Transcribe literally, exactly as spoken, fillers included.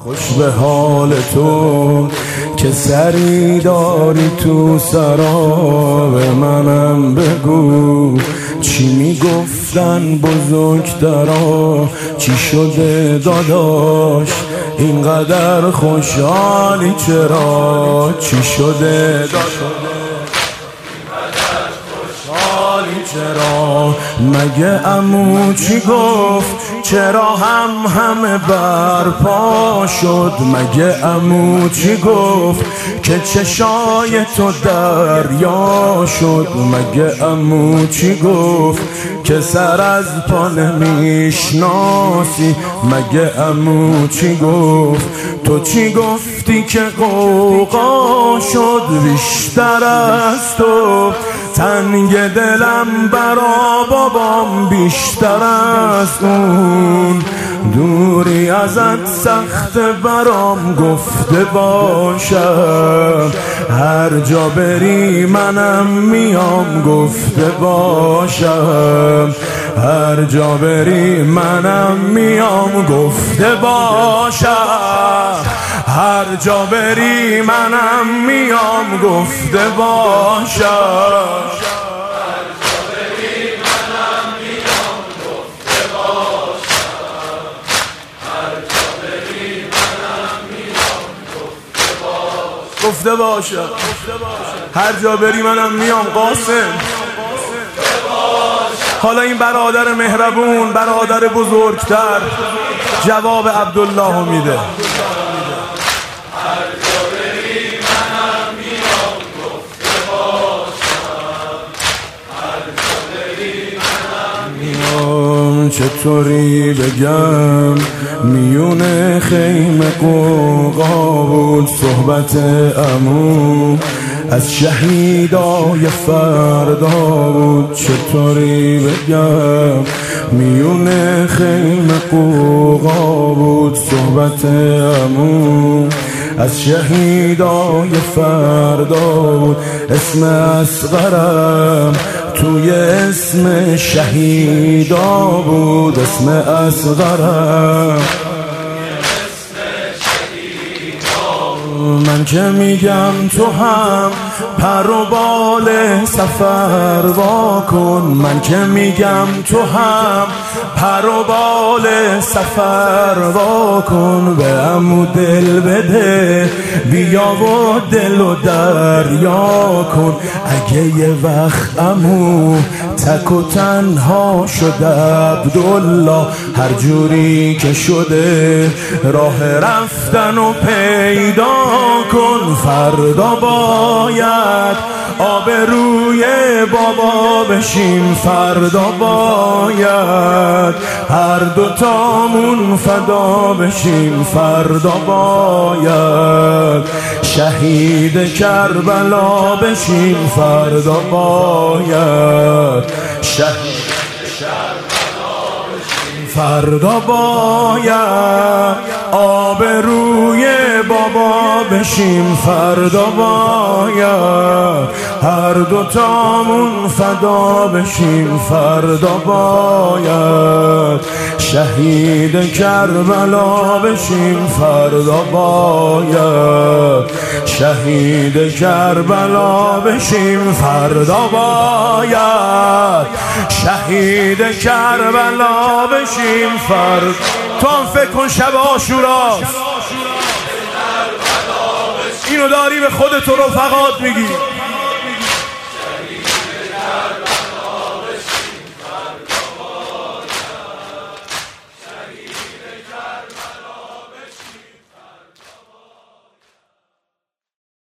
خوش به حال تو که سری داری تو سرا، به منم بگو چی میگفتن بزرگترا، چی شده داداش اینقدر خوشحالی چرا، چی شده داداش چرا، مگه عمو چی گفت چرا هم همه برپا شد، مگه عمو چی گفت که چشای تو دریا شد، مگه عمو چی گفت که سر از پا نمیشناسی، مگه عمو چی گفت تو چی گفتی که قوقا شد بیشتر از تو، تنگ دلم برا بابام بیشتر از اون، دوری ازت سخت برام گفته باشم، هر جا بری منم میام گفته باشم، هر جا بری منم میام گفته باشم، هر جا بری منم میام گفته باشم، هر جا بری منم میام گفته باشم، هر جا بری منم میام گفته باشم، گفته باشم، هر جا بری منم میام قاسم. حالا این برادر مهربون، برادر بزرگتر جواب عبدالله میده. چطوری بگم میونه خیمه قوقا بود صحبت عمو، از شهیدای فردا بود، چطوری بگم میونه خیمه قوقا بود صحبت عمو، از شهیدای فردا بود، اسم اصغرم توی اسم شهیدا بود، اسم اصغرم من که میگم تو هم پر و بال سفر وا کن، من که میگم تو هم پر و بال سفر وا کن، به عمو دل بده بیا و دل و دریا کن، اگه یه وقت عمو تک و تنها شده عبدالله، هر جوری که شده راه رفتن و پیدا کن، فردا باید آبروی بابا بشیم، فردا باید هر دوتامون فدا بشیم، فردا باید شهید کربلا بشیم، فردا باید شهید کربلا بشیم، فردا باید آبروی بابا بشیم، فردا باید هر دوتامون فدا بشیم، فردا باید شهید کربلا بشیم، فردا باید شهید کربلا بشیم، فردا باید شهید کربلا بشیم، فردا. تو هم فکر کن شب عاشوراست، اینو داری به خودت و رفقات میگی.